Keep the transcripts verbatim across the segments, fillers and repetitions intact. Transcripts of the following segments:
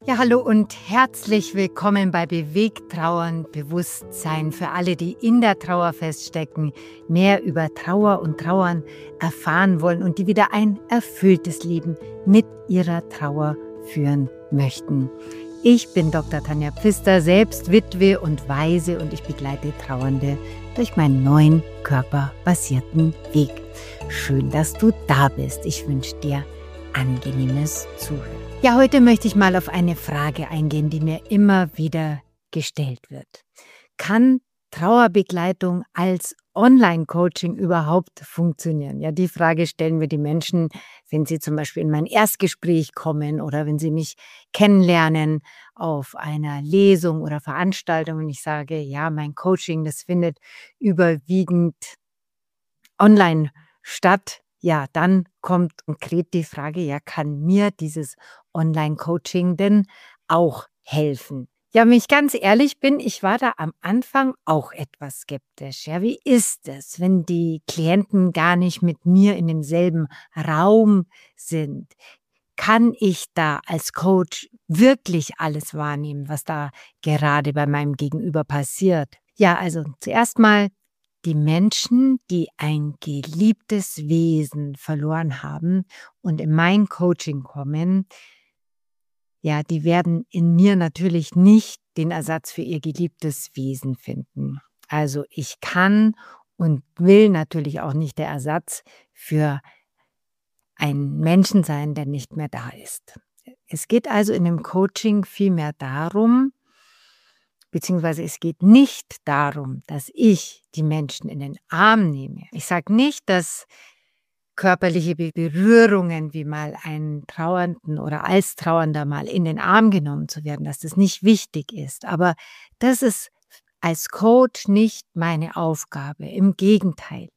Ja, hallo und herzlich willkommen bei Bewegt Trauern, Bewusstsein für alle, die in der Trauer feststecken, mehr über Trauer und Trauern erfahren wollen und die wieder ein erfülltes Leben mit ihrer Trauer führen möchten. Ich bin Doktor Tanja Pfister, selbst Witwe und Waise, und ich begleite Trauernde durch meinen neuen körperbasierten Weg. Schön, dass du da bist. Ich wünsche dir angenehmes Zuhören. Ja, heute möchte ich mal auf eine Frage eingehen, die mir immer wieder gestellt wird. Kann Trauerbegleitung als Online-Coaching überhaupt funktionieren? Ja, die Frage stellen mir die Menschen, wenn sie zum Beispiel in mein Erstgespräch kommen oder wenn sie mich kennenlernen auf einer Lesung oder Veranstaltung und ich sage, ja, mein Coaching, das findet überwiegend online statt. Ja, dann kommt konkret die Frage, ja, kann mir dieses Online-Coaching denn auch helfen? Ja, wenn ich ganz ehrlich bin, ich war da am Anfang auch etwas skeptisch. Ja, wie ist es, wenn die Klienten gar nicht mit mir in demselben Raum sind? Kann ich da als Coach wirklich alles wahrnehmen, was da gerade bei meinem Gegenüber passiert? Ja, also zuerst mal, die Menschen, die ein geliebtes Wesen verloren haben und in mein Coaching kommen, ja, die werden in mir natürlich nicht den Ersatz für ihr geliebtes Wesen finden. Also ich kann und will natürlich auch nicht der Ersatz für einen Menschen sein, der nicht mehr da ist. Es geht also in dem Coaching vielmehr darum, beziehungsweise es geht nicht darum, dass ich die Menschen in den Arm nehme. Ich sage nicht, dass körperliche Berührungen, wie mal einen Trauernden oder als Trauernder mal in den Arm genommen zu werden, dass das nicht wichtig ist. Aber das ist als Coach nicht meine Aufgabe. Im Gegenteil.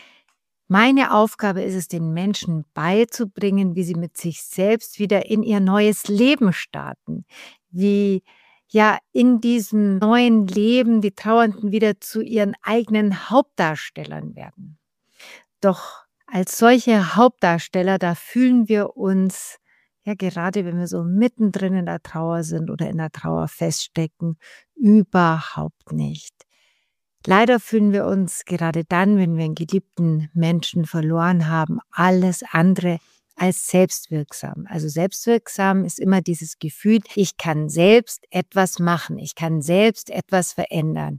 Meine Aufgabe ist es, den Menschen beizubringen, wie sie mit sich selbst wieder in ihr neues Leben starten, wie ja in diesem neuen Leben die Trauernden wieder zu ihren eigenen Hauptdarstellern werden. Doch als solche Hauptdarsteller, da fühlen wir uns, ja gerade wenn wir so mittendrin in der Trauer sind oder in der Trauer feststecken, überhaupt nicht. Leider fühlen wir uns gerade dann, wenn wir einen geliebten Menschen verloren haben, alles andere als selbstwirksam. Also selbstwirksam ist immer dieses Gefühl, ich kann selbst etwas machen, ich kann selbst etwas verändern.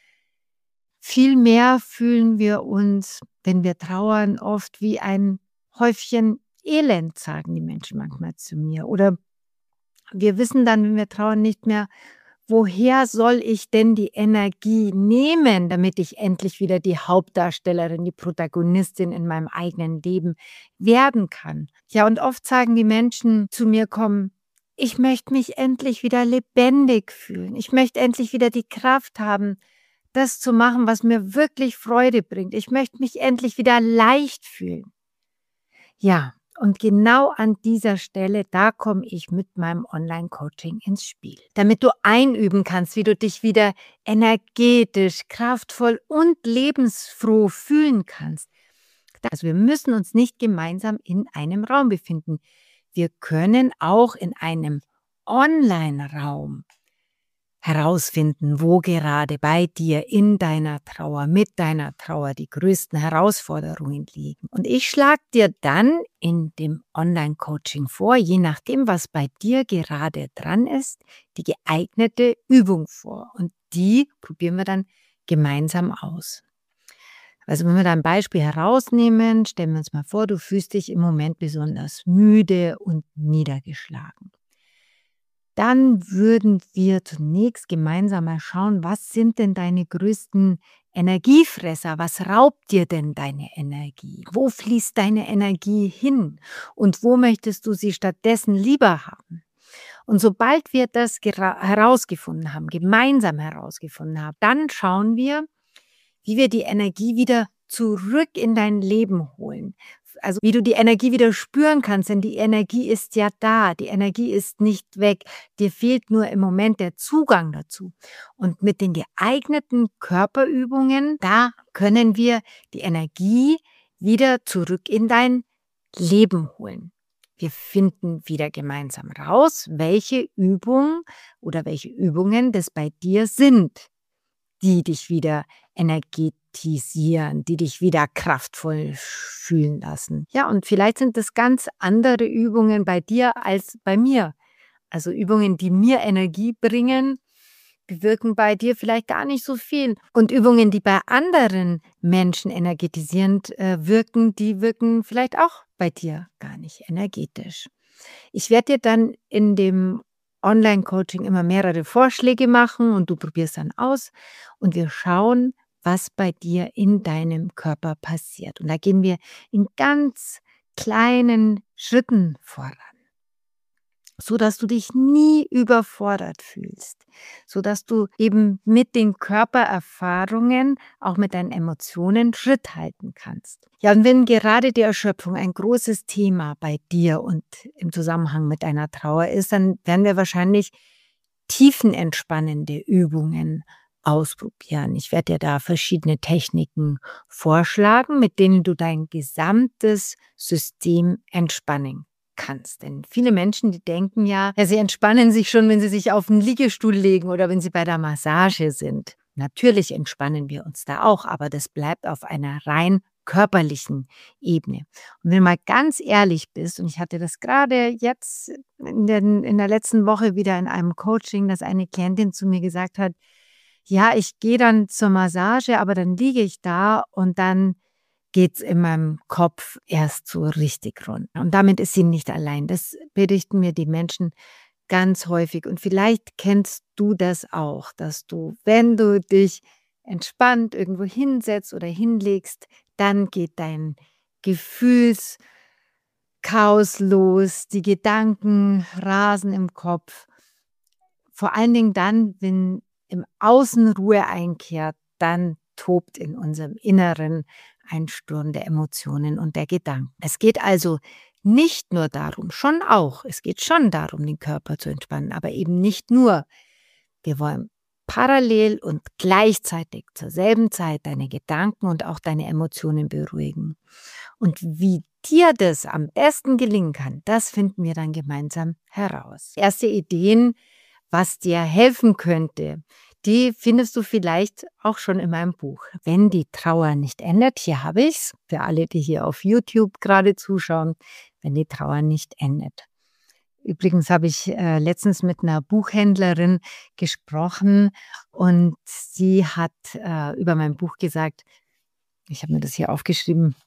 Vielmehr fühlen wir uns, wenn wir trauern, oft wie ein Häufchen Elend, sagen die Menschen manchmal zu mir. Oder wir wissen dann, wenn wir trauern, nicht mehr, woher soll ich denn die Energie nehmen, damit ich endlich wieder die Hauptdarstellerin, die Protagonistin in meinem eigenen Leben werden kann? Ja, und oft sagen die Menschen zu mir kommen, ich möchte mich endlich wieder lebendig fühlen. Ich möchte endlich wieder die Kraft haben, das zu machen, was mir wirklich Freude bringt. Ich möchte mich endlich wieder leicht fühlen. Ja, und genau an dieser Stelle, da komme ich mit meinem Online-Coaching ins Spiel. Damit du einüben kannst, wie du dich wieder energetisch, kraftvoll und lebensfroh fühlen kannst. Also wir müssen uns nicht gemeinsam in einem Raum befinden. Wir können auch in einem Online-Raum herausfinden, wo gerade bei dir in deiner Trauer, mit deiner Trauer die größten Herausforderungen liegen. Und ich schlage dir dann in dem Online-Coaching vor, je nachdem, was bei dir gerade dran ist, die geeignete Übung vor. Und die probieren wir dann gemeinsam aus. Also wenn wir da ein Beispiel herausnehmen, stellen wir uns mal vor, du fühlst dich im Moment besonders müde und niedergeschlagen. Dann würden wir zunächst gemeinsam mal schauen, was sind denn deine größten Energiefresser? Was raubt dir denn deine Energie? Wo fließt deine Energie hin? Und wo möchtest du sie stattdessen lieber haben? Und sobald wir das herausgefunden haben, gemeinsam herausgefunden haben, dann schauen wir, wie wir die Energie wieder zurück in dein Leben holen. Also wie du die Energie wieder spüren kannst, denn die Energie ist ja da, die Energie ist nicht weg. Dir fehlt nur im Moment der Zugang dazu. Und mit den geeigneten Körperübungen, da können wir die Energie wieder zurück in dein Leben holen. Wir finden wieder gemeinsam raus, welche Übung oder welche Übungen das bei dir sind, die dich wieder energetisieren, die dich wieder kraftvoll fühlen lassen. Ja, und vielleicht sind das ganz andere Übungen bei dir als bei mir. Also Übungen, die mir Energie bringen, bewirken bei dir vielleicht gar nicht so viel. Und Übungen, die bei anderen Menschen energetisierend äh, wirken, die wirken vielleicht auch bei dir gar nicht energetisch. Ich werde dir dann in dem Online-Coaching immer mehrere Vorschläge machen und du probierst dann aus und wir schauen, was bei dir in deinem Körper passiert. Und da gehen wir in ganz kleinen Schritten voran, so dass du dich nie überfordert fühlst, so dass du eben mit den Körpererfahrungen, auch mit deinen Emotionen Schritt halten kannst. Ja, und wenn gerade die Erschöpfung ein großes Thema bei dir und im Zusammenhang mit deiner Trauer ist, dann werden wir wahrscheinlich tiefenentspannende Übungen ausprobieren. Ich werde dir da verschiedene Techniken vorschlagen, mit denen du dein gesamtes System entspannen kannst. Denn viele Menschen, die denken ja, ja, sie entspannen sich schon, wenn sie sich auf den Liegestuhl legen oder wenn sie bei der Massage sind. Natürlich entspannen wir uns da auch, aber das bleibt auf einer rein körperlichen Ebene. Und wenn du mal ganz ehrlich bist, und ich hatte das gerade jetzt in, den, in der letzten Woche wieder in einem Coaching, dass eine Klientin zu mir gesagt hat, ja, ich gehe dann zur Massage, aber dann liege ich da und dann geht's in meinem Kopf erst so richtig rund. Und damit ist sie nicht allein. Das berichten mir die Menschen ganz häufig. Und vielleicht kennst du das auch, dass du, wenn du dich entspannt irgendwo hinsetzt oder hinlegst, dann geht dein Gefühlschaos los, die Gedanken rasen im Kopf. Vor allen Dingen dann, wenn im Außen Ruhe einkehrt, dann tobt in unserem Inneren ein Sturm der Emotionen und der Gedanken. Es geht also nicht nur darum, schon auch, es geht schon darum, den Körper zu entspannen, aber eben nicht nur. Wir wollen parallel und gleichzeitig zur selben Zeit deine Gedanken und auch deine Emotionen beruhigen. Und wie dir das am besten gelingen kann, das finden wir dann gemeinsam heraus. Erste Ideen, was dir helfen könnte, die findest du vielleicht auch schon in meinem Buch. Wenn die Trauer nicht endet, hier habe ich es, für alle, die hier auf YouTube gerade zuschauen, wenn die Trauer nicht endet. Übrigens habe ich äh, letztens mit einer Buchhändlerin gesprochen und sie hat äh, über mein Buch gesagt, ich habe mir das hier aufgeschrieben,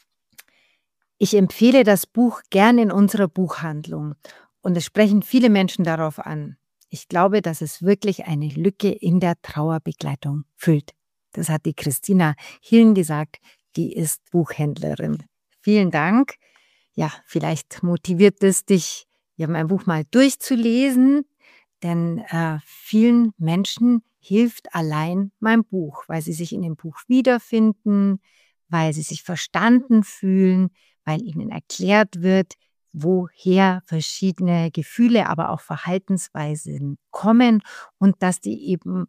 ich empfehle das Buch gern in unserer Buchhandlung und es sprechen viele Menschen darauf an. Ich glaube, dass es wirklich eine Lücke in der Trauerbegleitung füllt. Das hat die Christina Hillen gesagt, die ist Buchhändlerin. Vielen Dank. Ja, vielleicht motiviert es dich, ja, mein Buch mal durchzulesen, denn äh, vielen Menschen hilft allein mein Buch, weil sie sich in dem Buch wiederfinden, weil sie sich verstanden fühlen, weil ihnen erklärt wird, woher verschiedene Gefühle, aber auch Verhaltensweisen kommen und dass die eben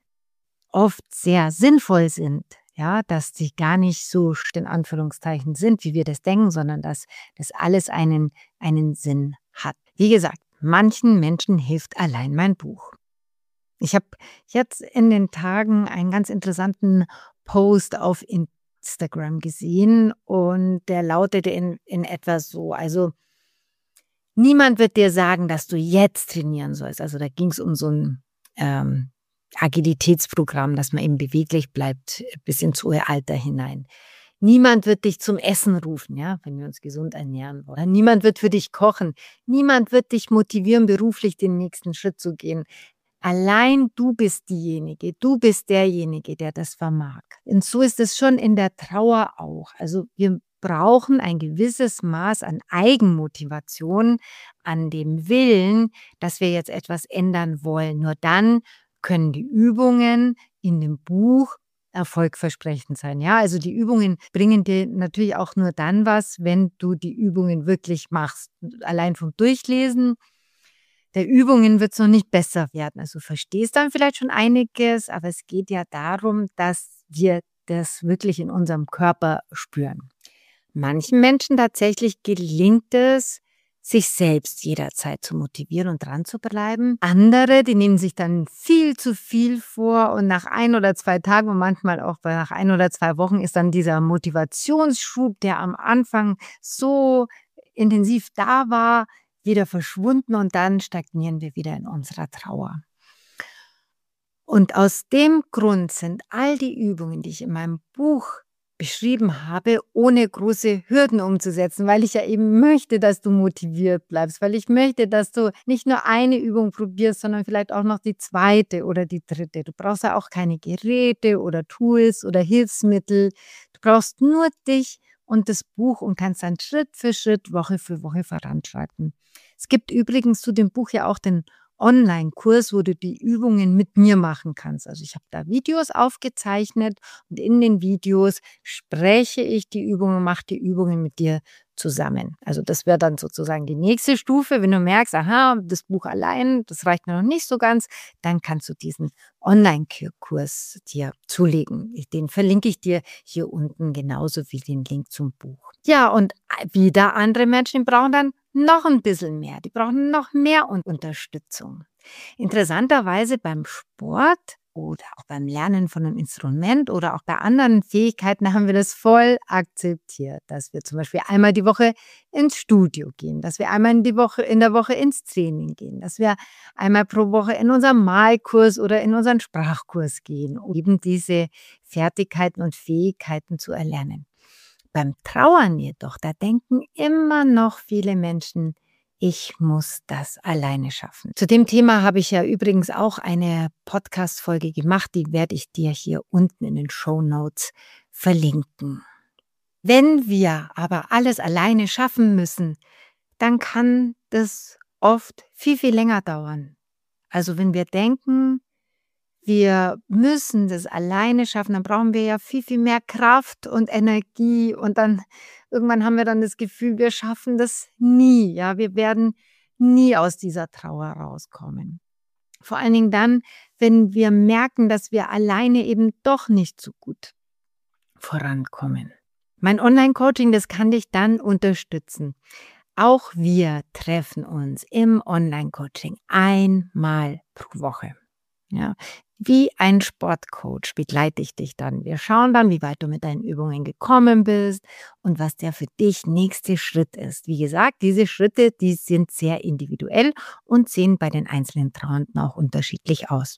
oft sehr sinnvoll sind, ja, dass die gar nicht so in Anführungszeichen sind, wie wir das denken, sondern dass das alles einen, einen Sinn hat. Wie gesagt, manchen Menschen hilft allein mein Buch. Ich habe jetzt in den Tagen einen ganz interessanten Post auf Instagram gesehen und der lautete in, in etwa so, also niemand wird dir sagen, dass du jetzt trainieren sollst. Also da ging es um so ein ähm, Agilitätsprogramm, dass man eben beweglich bleibt bis ins hohe Alter hinein. Niemand wird dich zum Essen rufen, ja, wenn wir uns gesund ernähren wollen. Niemand wird für dich kochen. Niemand wird dich motivieren, beruflich den nächsten Schritt zu gehen. Allein du bist diejenige, du bist derjenige, der das vermag. Und so ist es schon in der Trauer auch. Also wir brauchen ein gewisses Maß an Eigenmotivation, an dem Willen, dass wir jetzt etwas ändern wollen. Nur dann können die Übungen in dem Buch erfolgversprechend sein. Ja, also die Übungen bringen dir natürlich auch nur dann was, wenn du die Übungen wirklich machst. Allein vom Durchlesen der Übungen wird es noch nicht besser werden. Also du verstehst dann vielleicht schon einiges, aber es geht ja darum, dass wir das wirklich in unserem Körper spüren. Manchen Menschen tatsächlich gelingt es, sich selbst jederzeit zu motivieren und dran zu bleiben. Andere, die nehmen sich dann viel zu viel vor und nach ein oder zwei Tagen und manchmal auch nach ein oder zwei Wochen ist dann dieser Motivationsschub, der am Anfang so intensiv da war, wieder verschwunden und dann stagnieren wir wieder in unserer Trauer. Und aus dem Grund sind all die Übungen, die ich in meinem Buch beschrieben habe, ohne große Hürden umzusetzen, weil ich ja eben möchte, dass du motiviert bleibst, weil ich möchte, dass du nicht nur eine Übung probierst, sondern vielleicht auch noch die zweite oder die dritte. Du brauchst ja auch keine Geräte oder Tools oder Hilfsmittel. Du brauchst nur dich und das Buch und kannst dann Schritt für Schritt, Woche für Woche voranschreiten. Es gibt übrigens zu dem Buch ja auch den Online-Kurs, wo du die Übungen mit mir machen kannst. Also ich habe da Videos aufgezeichnet und in den Videos spreche ich die Übungen und mache die Übungen mit dir zusammen. Also das wäre dann sozusagen die nächste Stufe. Wenn du merkst, aha, das Buch allein, das reicht mir noch nicht so ganz, dann kannst du diesen Online-Kurs dir zulegen. Den verlinke ich dir hier unten genauso wie den Link zum Buch. Ja, und wieder andere Menschen brauchen dann noch ein bisschen mehr. Die brauchen noch mehr Unterstützung. Interessanterweise beim Sport oder auch beim Lernen von einem Instrument oder auch bei anderen Fähigkeiten haben wir das voll akzeptiert, dass wir zum Beispiel einmal die Woche ins Studio gehen, dass wir einmal in, die Woche, in der Woche ins Training gehen, dass wir einmal pro Woche in unseren Malkurs oder in unseren Sprachkurs gehen, um eben diese Fertigkeiten und Fähigkeiten zu erlernen. Beim Trauern jedoch, da denken immer noch viele Menschen, ich muss das alleine schaffen. Zu dem Thema habe ich ja übrigens auch eine Podcast-Folge gemacht, die werde ich dir hier unten in den Shownotes verlinken. Wenn wir aber alles alleine schaffen müssen, dann kann das oft viel, viel länger dauern. Also wenn wir denken, wir müssen das alleine schaffen, dann brauchen wir ja viel, viel mehr Kraft und Energie und dann irgendwann haben wir dann das Gefühl, wir schaffen das nie, ja, wir werden nie aus dieser Trauer rauskommen. Vor allen Dingen dann, wenn wir merken, dass wir alleine eben doch nicht so gut vorankommen. Mein Online-Coaching, das kann dich dann unterstützen. Auch wir treffen uns im Online-Coaching einmal pro Woche. Ja, wie ein Sportcoach begleite ich dich dann. Wir schauen dann, wie weit du mit deinen Übungen gekommen bist und was der für dich nächste Schritt ist. Wie gesagt, diese Schritte, die sind sehr individuell und sehen bei den einzelnen Trauernden auch unterschiedlich aus.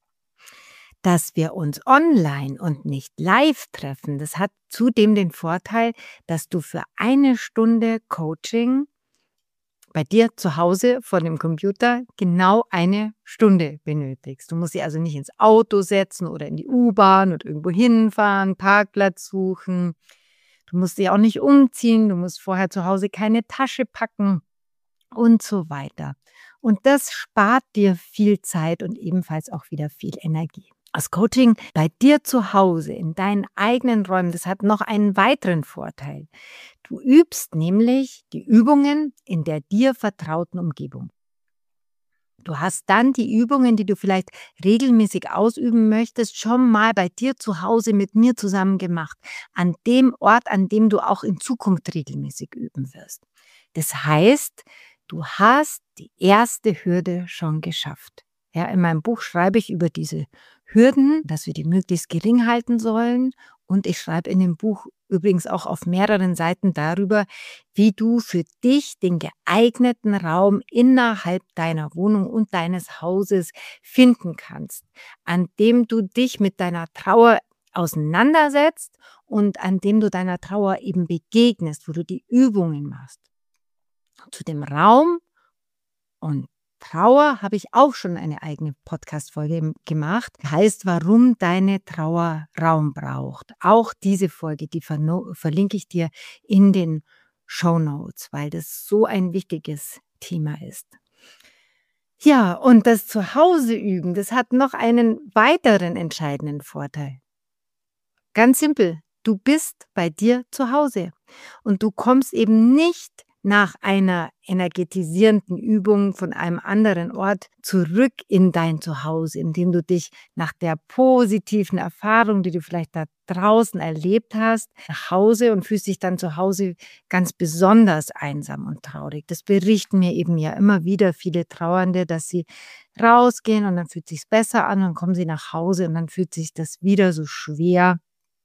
Dass wir uns online und nicht live treffen, das hat zudem den Vorteil, dass du für eine Stunde Coaching bei dir zu Hause vor dem Computer genau eine Stunde benötigst. Du musst dich also nicht ins Auto setzen oder in die U-Bahn und irgendwo hinfahren, Parkplatz suchen. Du musst dich auch nicht umziehen, du musst vorher zu Hause keine Tasche packen und so weiter. Und das spart dir viel Zeit und ebenfalls auch wieder viel Energie. Das Coaching bei dir zu Hause, in deinen eigenen Räumen, das hat noch einen weiteren Vorteil. Du übst nämlich die Übungen in der dir vertrauten Umgebung. Du hast dann die Übungen, die du vielleicht regelmäßig ausüben möchtest, schon mal bei dir zu Hause mit mir zusammen gemacht. An dem Ort, an dem du auch in Zukunft regelmäßig üben wirst. Das heißt, du hast die erste Hürde schon geschafft. Ja, in meinem Buch schreibe ich über diese Hürden, dass wir die möglichst gering halten sollen. Und ich schreibe in dem Buch übrigens auch auf mehreren Seiten darüber, wie du für dich den geeigneten Raum innerhalb deiner Wohnung und deines Hauses finden kannst, an dem du dich mit deiner Trauer auseinandersetzt und an dem du deiner Trauer eben begegnest, wo du die Übungen machst. Zu dem Raum und Trauer habe ich auch schon eine eigene Podcast-Folge gemacht. Heißt, warum deine Trauer Raum braucht. Auch diese Folge, die verlinke ich dir in den Shownotes, weil das so ein wichtiges Thema ist. Ja, und das Zuhause üben, das hat noch einen weiteren entscheidenden Vorteil. Ganz simpel, du bist bei dir zu Hause und du kommst eben nicht nach einer energetisierenden Übung von einem anderen Ort zurück in dein Zuhause, indem du dich nach der positiven Erfahrung, die du vielleicht da draußen erlebt hast, nach Hause und fühlst dich dann zu Hause ganz besonders einsam und traurig. Das berichten mir eben ja immer wieder viele Trauernde, dass sie rausgehen und dann fühlt sich's besser an, dann kommen sie nach Hause und dann fühlt sich das wieder so schwer,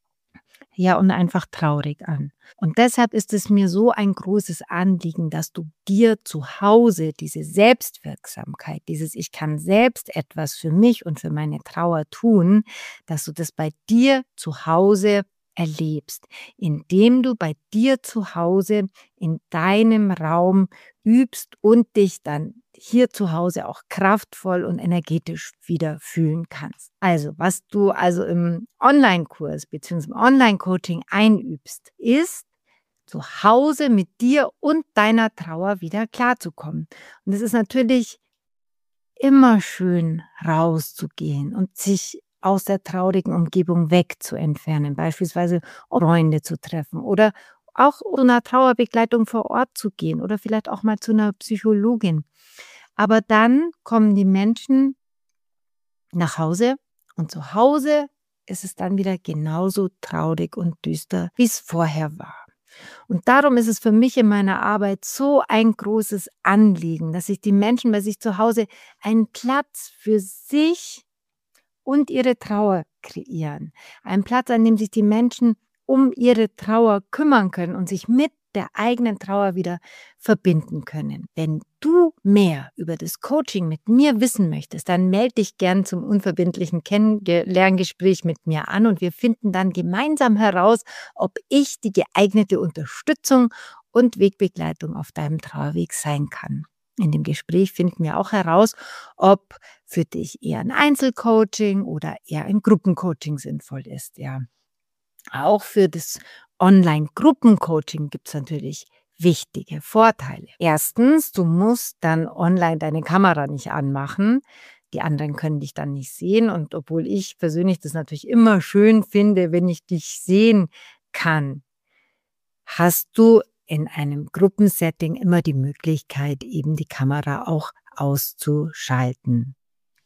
ja, und einfach traurig an. Und deshalb ist es mir so ein großes Anliegen, dass du dir zu Hause diese Selbstwirksamkeit, dieses Ich kann selbst etwas für mich und für meine Trauer tun, dass du das bei dir zu Hause erlebst, indem du bei dir zu Hause in deinem Raum übst und dich dann hier zu Hause auch kraftvoll und energetisch wieder fühlen kannst. Also, was du also im Online-Kurs bzw. im Online-Coaching einübst, ist, zu Hause mit dir und deiner Trauer wieder klarzukommen. Und es ist natürlich immer schön, rauszugehen und sich aus der traurigen Umgebung wegzuentfernen, beispielsweise Freunde zu treffen oder auch zu einer Trauerbegleitung vor Ort zu gehen oder vielleicht auch mal zu einer Psychologin. Aber dann kommen die Menschen nach Hause und zu Hause ist es dann wieder genauso traurig und düster, wie es vorher war. Und darum ist es für mich in meiner Arbeit so ein großes Anliegen, dass sich die Menschen bei sich zu Hause einen Platz für sich und ihre Trauer kreieren. Einen Platz, an dem sich die Menschen um ihre Trauer kümmern können und sich mit der eigenen Trauer wieder verbinden können. Wenn du mehr über das Coaching mit mir wissen möchtest, dann melde dich gern zum unverbindlichen Kennenlerngespräch mit mir an und wir finden dann gemeinsam heraus, ob ich die geeignete Unterstützung und Wegbegleitung auf deinem Trauerweg sein kann. In dem Gespräch finden wir auch heraus, ob für dich eher ein Einzelcoaching oder eher ein Gruppencoaching sinnvoll ist. Ja. Auch für das Online-Gruppencoaching gibt es natürlich wichtige Vorteile. Erstens, du musst dann online deine Kamera nicht anmachen. Die anderen können dich dann nicht sehen. Und obwohl ich persönlich das natürlich immer schön finde, wenn ich dich sehen kann, hast du in einem Gruppensetting immer die Möglichkeit, eben die Kamera auch auszuschalten.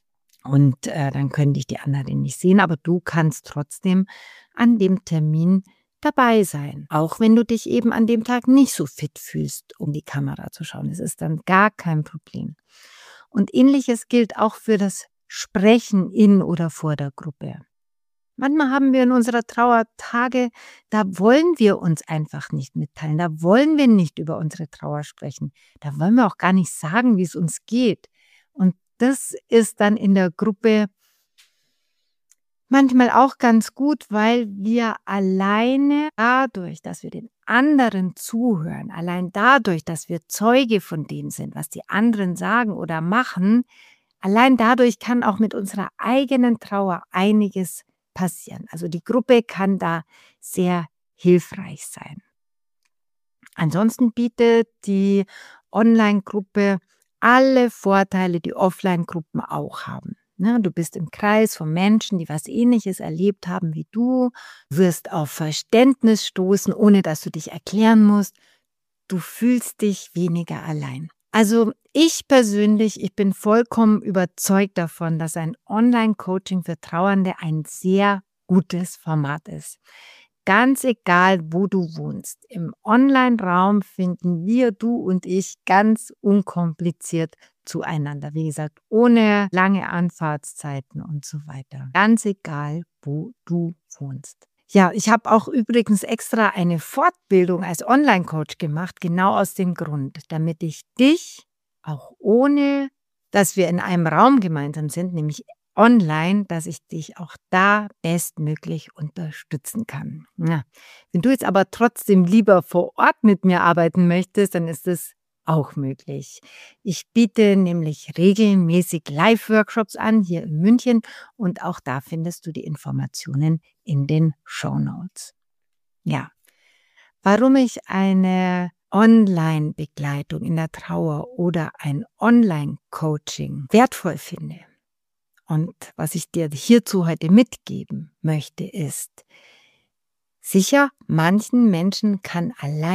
Und äh, dann können dich die anderen nicht sehen, aber du kannst trotzdem an dem Termin dabei sein. Auch wenn du dich eben an dem Tag nicht so fit fühlst, um die Kamera zu schauen. Es ist dann gar kein Problem. Und Ähnliches gilt auch für das Sprechen in oder vor der Gruppe. Manchmal haben wir in unserer Trauer Tage, da wollen wir uns einfach nicht mitteilen. Da wollen wir nicht über unsere Trauer sprechen. Da wollen wir auch gar nicht sagen, wie es uns geht. Und das ist dann in der Gruppe manchmal auch ganz gut, weil wir alleine dadurch, dass wir den anderen zuhören, allein dadurch, dass wir Zeuge von dem sind, was die anderen sagen oder machen, allein dadurch kann auch mit unserer eigenen Trauer einiges passieren. Also die Gruppe kann da sehr hilfreich sein. Ansonsten bietet die Online-Gruppe alle Vorteile, die Offline-Gruppen auch haben. Du bist im Kreis von Menschen, die was Ähnliches erlebt haben wie du, wirst auf Verständnis stoßen, ohne dass du dich erklären musst. Du fühlst dich weniger allein. Also ich persönlich, ich bin vollkommen überzeugt davon, dass ein Online-Coaching für Trauernde ein sehr gutes Format ist. Ganz egal, wo du wohnst. Im Online-Raum finden wir, du und ich, ganz unkompliziert zueinander. Wie gesagt, ohne lange Anfahrtszeiten und so weiter. Ganz egal, wo du wohnst. Ja, ich habe auch übrigens extra eine Fortbildung als Online-Coach gemacht, genau aus dem Grund, damit ich dich, auch ohne, dass wir in einem Raum gemeinsam sind, nämlich online, dass ich dich auch da bestmöglich unterstützen kann. Ja. Wenn du jetzt aber trotzdem lieber vor Ort mit mir arbeiten möchtest, dann ist es auch möglich. Ich biete nämlich regelmäßig Live-Workshops an, hier in München, und auch da findest du die Informationen in den Shownotes. Ja, warum ich eine Online-Begleitung in der Trauer oder ein Online-Coaching wertvoll finde und was ich dir hierzu heute mitgeben möchte, ist, sicher, manchen Menschen kann allein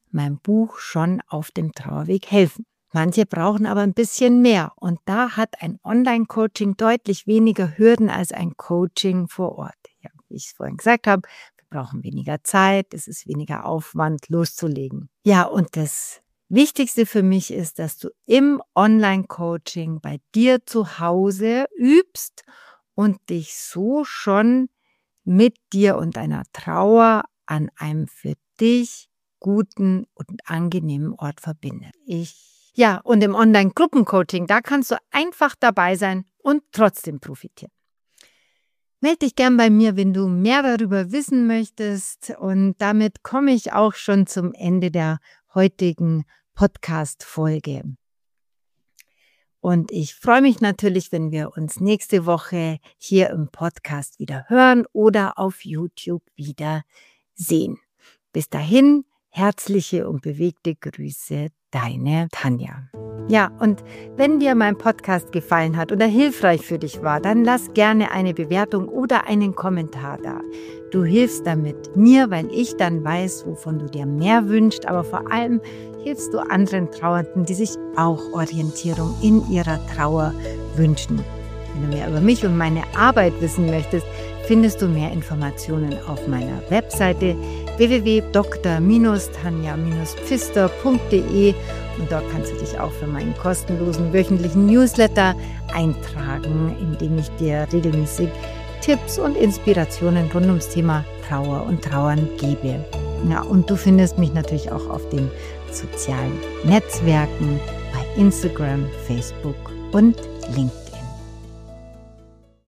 mein Buch schon auf dem Trauerweg helfen. Manche brauchen aber ein bisschen mehr und da hat ein Online-Coaching deutlich weniger Hürden als ein Coaching vor Ort. Ja, wie ich es vorhin gesagt habe, wir brauchen weniger Zeit, es ist weniger Aufwand, loszulegen. Ja, und das Wichtigste für mich ist, dass du im Online-Coaching bei dir zu Hause übst und dich so schon mit dir und deiner Trauer an einem für dich guten und angenehmen Ort verbindet. Ich Ja, und im Online-Gruppencoaching, da kannst du einfach dabei sein und trotzdem profitieren. Melde dich gern bei mir, wenn du mehr darüber wissen möchtest. Und damit komme ich auch schon zum Ende der heutigen Podcast-Folge. Und ich freue mich natürlich, wenn wir uns nächste Woche hier im Podcast wieder hören oder auf YouTube wieder sehen. Bis dahin, herzliche und bewegte Grüße, deine Tanja. Ja, und wenn dir mein Podcast gefallen hat oder hilfreich für dich war, dann lass gerne eine Bewertung oder einen Kommentar da. Du hilfst damit mir, weil ich dann weiß, wovon du dir mehr wünschst, aber vor allem hilfst du anderen Trauernden, die sich auch Orientierung in ihrer Trauer wünschen. Wenn du mehr über mich und meine Arbeit wissen möchtest, findest du mehr Informationen auf meiner Webseite w w w punkt dr tanja pfister punkt d e und dort kannst du dich auch für meinen kostenlosen wöchentlichen Newsletter eintragen, in dem ich dir regelmäßig Tipps und Inspirationen rund ums Thema Trauer und Trauern gebe. Ja, und du findest mich natürlich auch auf den sozialen Netzwerken bei Instagram, Facebook und LinkedIn.